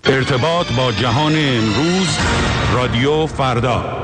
ارتباط با جهان امروز، رادیو فردا.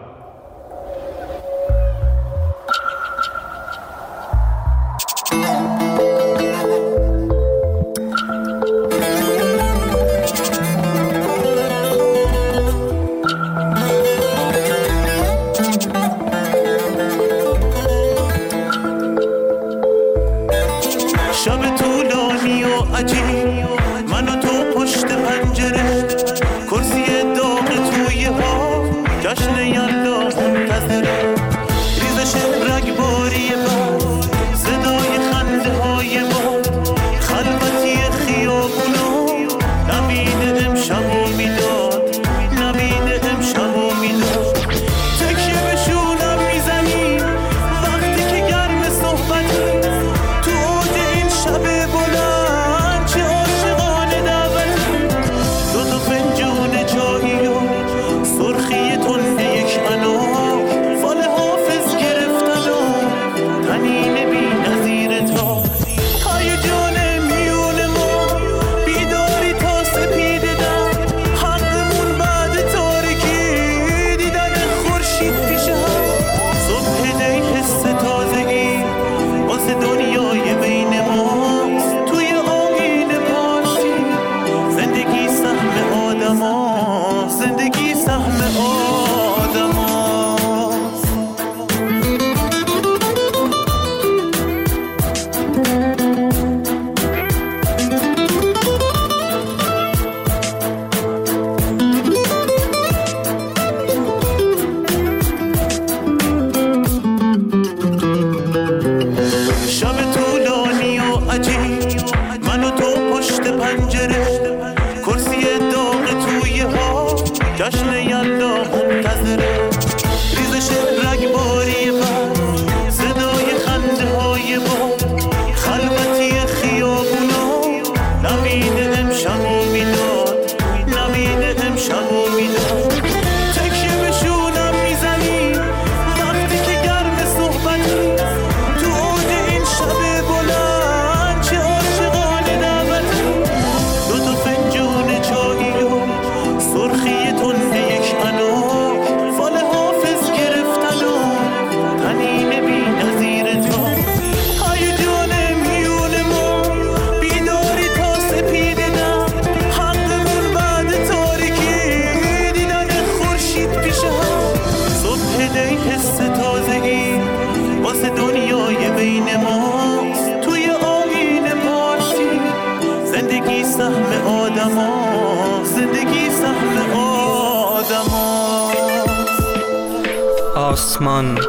آسمان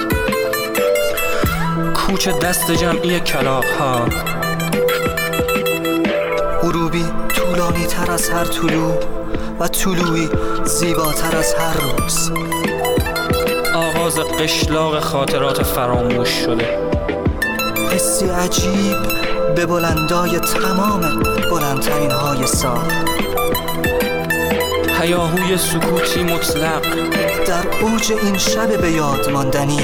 کوچه دست جمعی کلاغ ها، غروبی طولانی تر از هر طلوع و طلوعی زیباتر از هر روز، آغاز قشلاق خاطرات فراموش شده، حسی عجیب به بلندای تمام بلندترین های سال، هیاهوی سکوتی مطلق در اوج این شب به یاد ماندنی،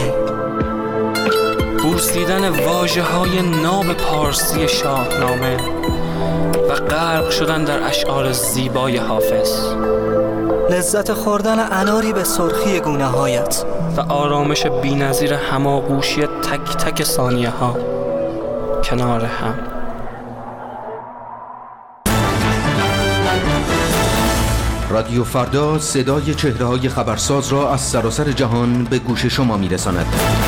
بوسیدن واژه‌های ناب پارسی شاهنامه و غرق شدن در اشعار زیبای حافظ، لذت خوردن اناری به سرخی گونه‌هایت و آرامش بی‌نظیر هماغوشی تک تک ثانیه ها کنار هم. رادیو فردا صدای چهره‌های خبرساز را از سراسر جهان به گوش شما می‌رساند.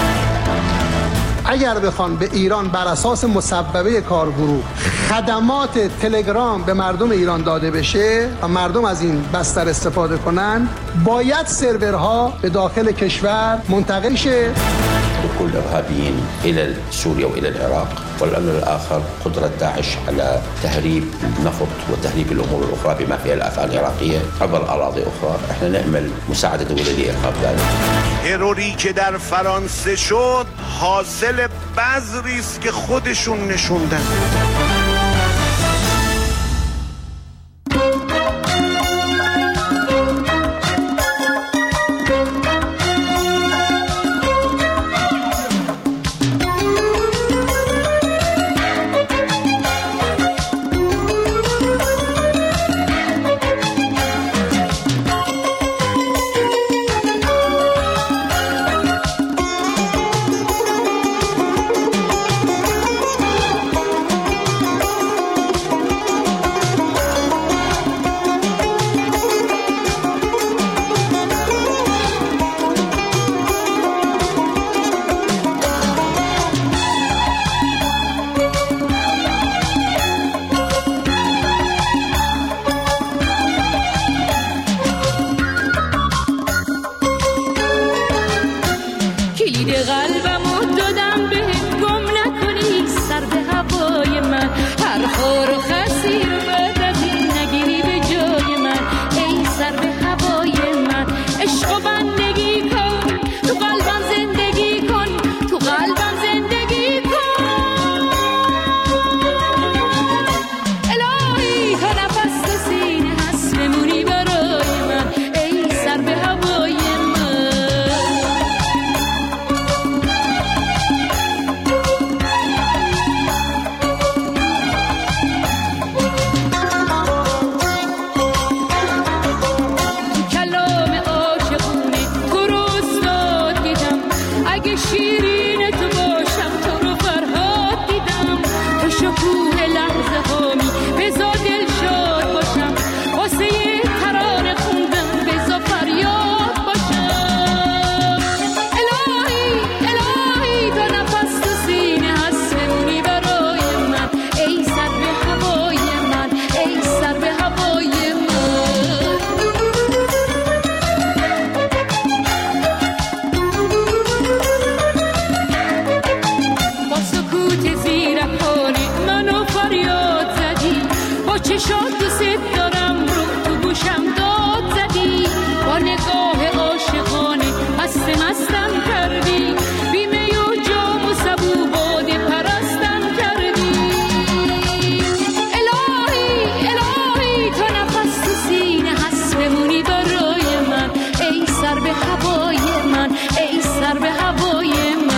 اگر بخوان به ایران بر اساس مصوبه کارگروه خدمات تلگرام به مردم ایران داده بشه و مردم از این بستر استفاده کنن، باید سرورها به داخل کشور منتقل شه. دخول الإرهابيين إلى سوريا وإلى العراق، والأمر الآخر قدرة داعش على تهريب النفط وتهريب الأمور الأخرى بما فيها الأفعال العراقية عبر أراضي أخرى. احنا نأمل مساعدة دول الإرهاب ذلك. تروری که در فرانسه شد حاصل بذری است که خودشون نشوندن. شد دوست دارم رو تو گوشم داد زدی، با نگاه عاشقانه مستم کردی، بیمه و جام و سبو باده پرستم کردی. الهی الهی تا نفس تو سینه هست بمونی برای من، ای سر به هوای من، ای سر به هوای من.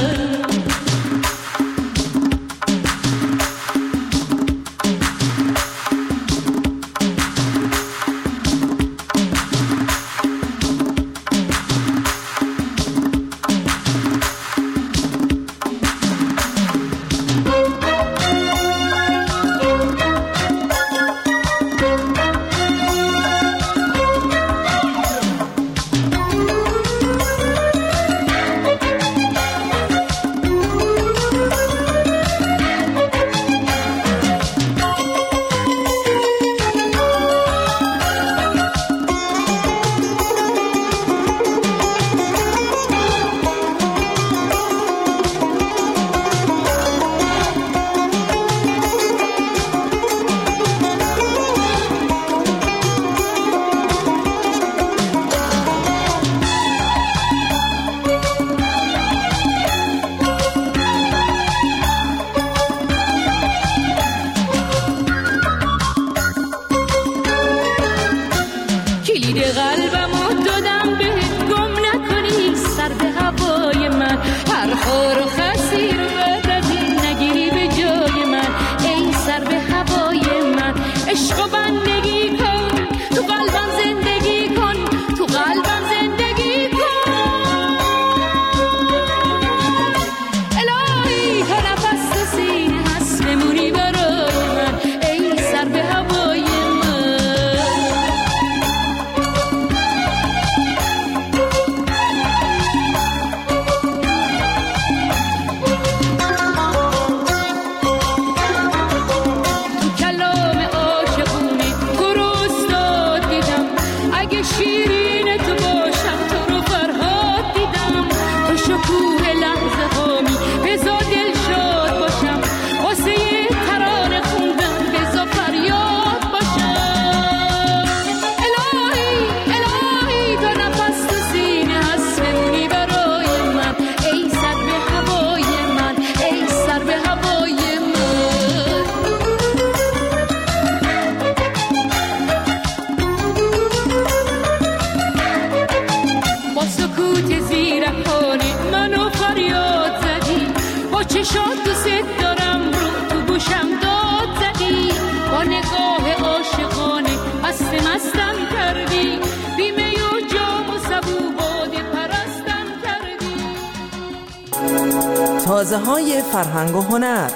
تازه‌های فرهنگ و هنر.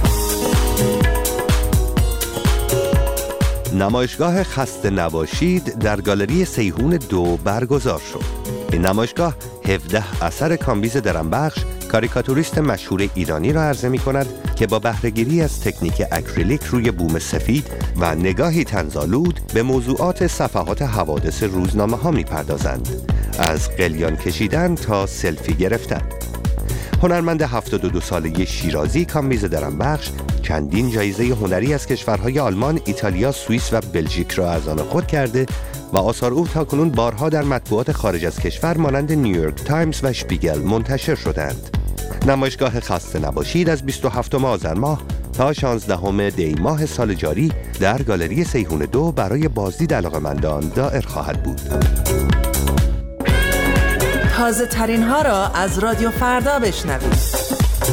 نمایشگاه خسته نباشید در گالری سیحون 2 برگزار شد. این نمایشگاه 17 اثر کامبیز درنبخش، کاریکاتوریست مشهور ایرانی را عرضه می کند که با بهره‌گیری از تکنیک اکریلیک روی بوم سفید و نگاهی طنزآلود به موضوعات صفحات حوادث روزنامه ها می پردازند، از قلیان کشیدن تا سلفی گرفتن. هنرمند 72 ساله شیرازی کامبیز درنبخش چندین جایزه هنری از کشورهای آلمان، ایتالیا، سوئیس و بلژیک را از آن خود کرده و آثار او تاکنون بارها در مطبوعات خارج از کشور مانند نیویورک تایمز و شپیگل منتشر شدند. نمایشگاه خسته نباشید از 27 آذر ماه تا 16 دی ماه سال جاری در گالری سیحون 2 برای بازدید علاقه‌مندان دائر خواهد بود. تازه ترین ها را از رادیو فردا بشنوید.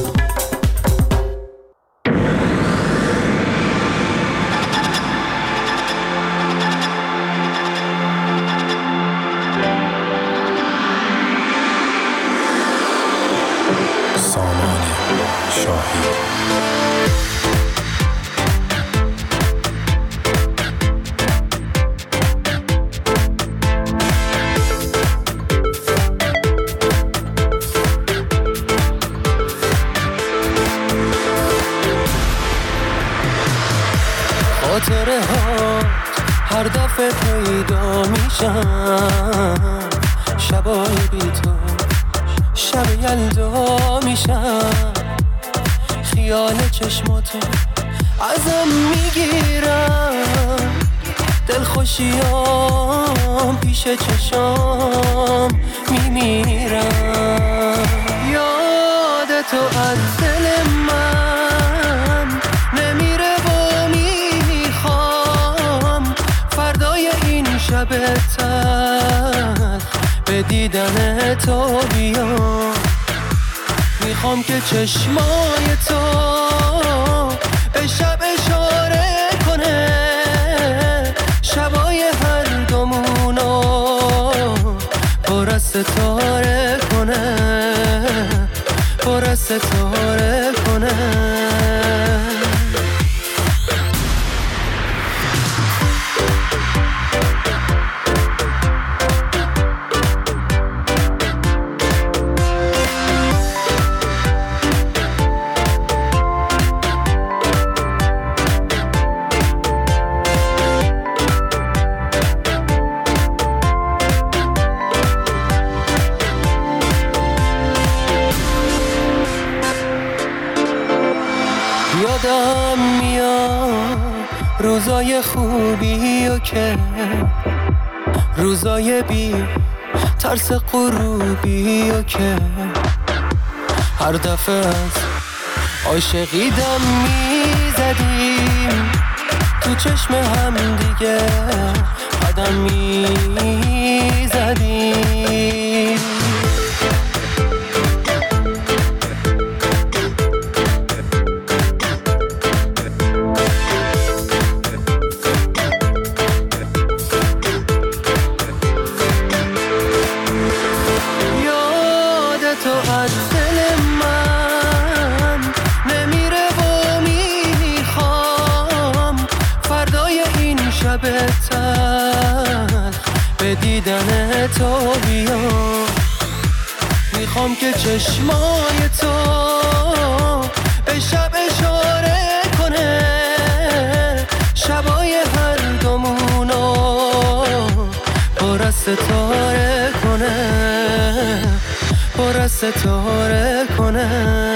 سامان شاهی. خاطره ها هر دفعه پیدا میشن، شبای بی تو شب یلدا میشن، خیال چشماتو ازم میگیرن، خوشیام پیش چشام میمیرم. یاد تو از دل من نمیره و میخوام فردای این شب تلخ به دیدن تو بیام. میخوام که چشمای تو به شب اشاره کنه، شبای هر دومونو پر از ستاره کنه، پر از ستاره کنه. یادم میاد روزای خوبی و که روزای بی ترس غروبی و که هر دفعه از عاشقی دم میزدیم تو چشم هم دیگه قدم میزدیم. به دیدن تو بیام. میخوام که چشمای تو به شب اشاره کنه، شبای هر دومونو پر از ستاره کنه، پر از ستاره کنه.